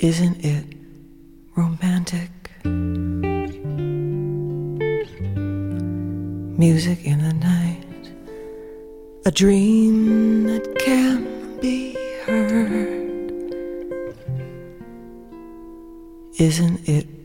Isn't it romantic? Music in the night, a dream that can be heard. Isn't it